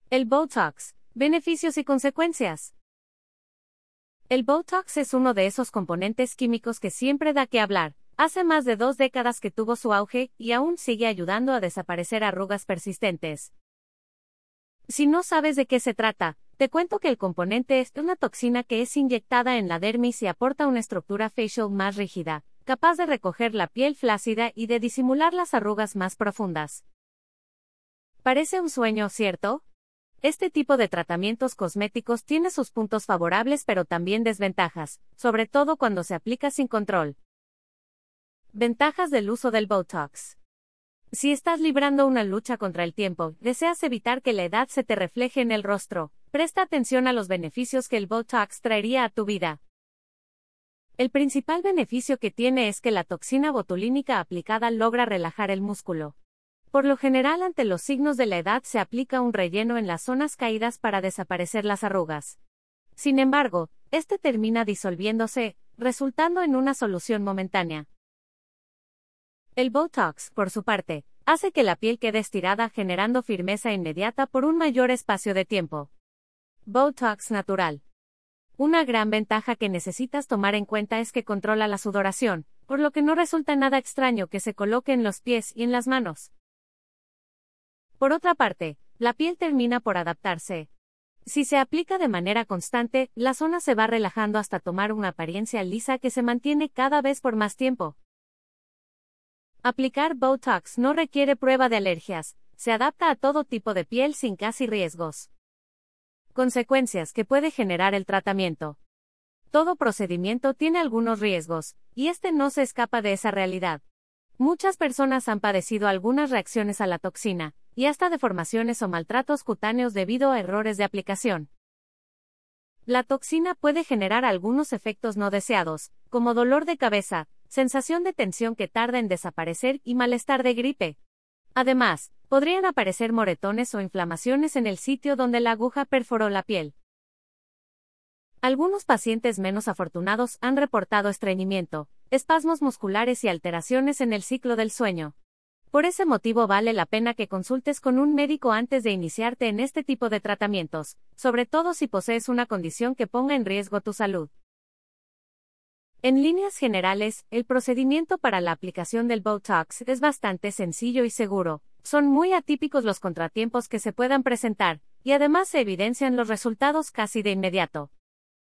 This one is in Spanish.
El Botox, beneficios y consecuencias. El Botox es uno de esos componentes químicos que siempre da que hablar. Hace más de 2 décadas que tuvo su auge y aún sigue ayudando a desaparecer arrugas persistentes. Si no sabes de qué se trata, te cuento que el componente es una toxina que es inyectada en la dermis y aporta una estructura facial más rígida, capaz de recoger la piel flácida y de disimular las arrugas más profundas. Parece un sueño, ¿cierto? Este tipo de tratamientos cosméticos tiene sus puntos favorables pero también desventajas, sobre todo cuando se aplica sin control. Ventajas del uso del Botox. Si estás librando una lucha contra el tiempo, deseas evitar que la edad se te refleje en el rostro, presta atención a los beneficios que el Botox traería a tu vida. El principal beneficio que tiene es que la toxina botulínica aplicada logra relajar el músculo. Por lo general, ante los signos de la edad se aplica un relleno en las zonas caídas para desaparecer las arrugas. Sin embargo, este termina disolviéndose, resultando en una solución momentánea. El Botox, por su parte, hace que la piel quede estirada generando firmeza inmediata por un mayor espacio de tiempo. Botox natural. Una gran ventaja que necesitas tomar en cuenta es que controla la sudoración, por lo que no resulta nada extraño que se coloque en los pies y en las manos. Por otra parte, la piel termina por adaptarse. Si se aplica de manera constante, la zona se va relajando hasta tomar una apariencia lisa que se mantiene cada vez por más tiempo. Aplicar Botox no requiere prueba de alergias, se adapta a todo tipo de piel sin casi riesgos. Consecuencias que puede generar el tratamiento. Todo procedimiento tiene algunos riesgos, y este no se escapa de esa realidad. Muchas personas han padecido algunas reacciones a la toxina, y hasta deformaciones o maltratos cutáneos debido a errores de aplicación. La toxina puede generar algunos efectos no deseados, como dolor de cabeza, sensación de tensión que tarda en desaparecer y malestar de gripe. Además, podrían aparecer moretones o inflamaciones en el sitio donde la aguja perforó la piel. Algunos pacientes menos afortunados han reportado estreñimiento, espasmos musculares y alteraciones en el ciclo del sueño. Por ese motivo vale la pena que consultes con un médico antes de iniciarte en este tipo de tratamientos, sobre todo si posees una condición que ponga en riesgo tu salud. En líneas generales, el procedimiento para la aplicación del Botox es bastante sencillo y seguro. Son muy atípicos los contratiempos que se puedan presentar, y además se evidencian los resultados casi de inmediato.